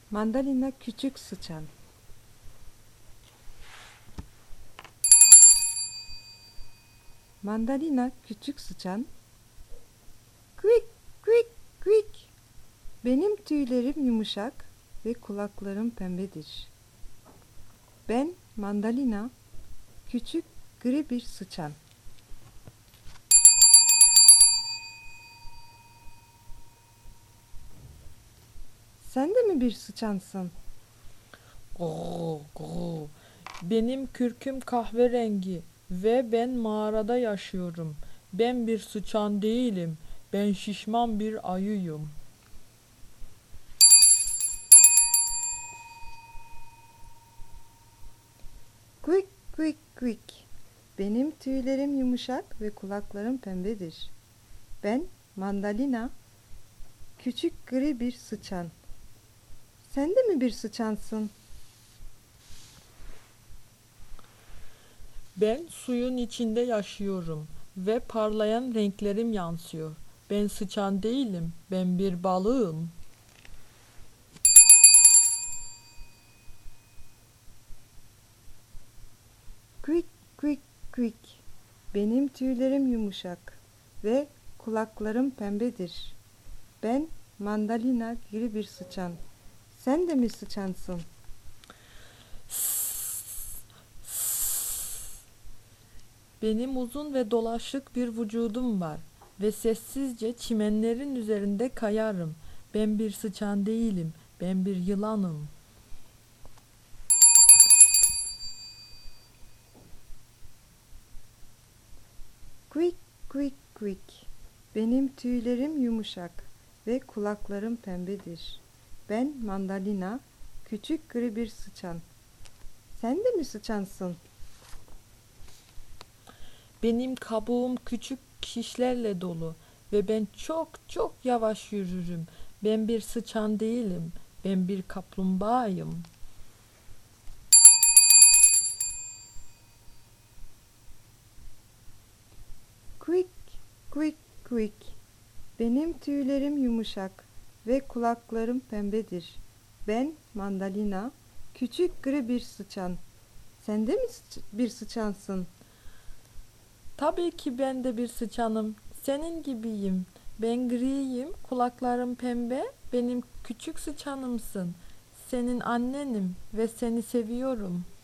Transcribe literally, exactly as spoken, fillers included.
Mandalina küçük sıçan. Mandalina küçük sıçan. Quick, quick, quick. Benim tüylerim yumuşak ve kulaklarım pembedir. Ben Mandalina, küçük gri bir sıçan. Sen de mi bir sıçansın? Goo, goo. Benim kürküm kahverengi ve ben mağarada yaşıyorum. Ben bir sıçan değilim. Ben şişman bir ayıyım. Quick, quick, quick. Benim tüylerim yumuşak ve kulaklarım pembedir. Ben Mandalina, küçük gri bir sıçan. Sen de mi bir sıçansın? Ben suyun içinde yaşıyorum ve parlayan renklerim yansıyor. Ben sıçan değilim. Ben bir balığım. Quick, quick, quick. Benim tüylerim yumuşak ve kulaklarım pembedir. Ben Mandalina gri bir sıçan. Sen de mi sıçansın? Benim uzun ve dolaşık bir vücudum var ve sessizce çimenlerin üzerinde kayarım. Ben bir sıçan değilim. Ben bir yılanım. Quick, quick, quick. Benim tüylerim yumuşak ve kulaklarım pembedir. Ben Mandalina, küçük gri bir sıçan. Sen de mi sıçansın? Benim kabuğum küçük şişlerle dolu ve ben çok çok yavaş yürürüm. Ben bir sıçan değilim. Ben bir kaplumbağayım. Quick, quick, quick. Benim tüylerim yumuşak ve kulaklarım pembedir. Ben Mandalina, küçük gri bir sıçan. Sen de mi sıç- bir sıçansın? Tabii ki ben de bir sıçanım. Senin gibiyim. Ben griyim, kulaklarım pembe. Benim küçük sıçanımsın. Senin annenim ve seni seviyorum.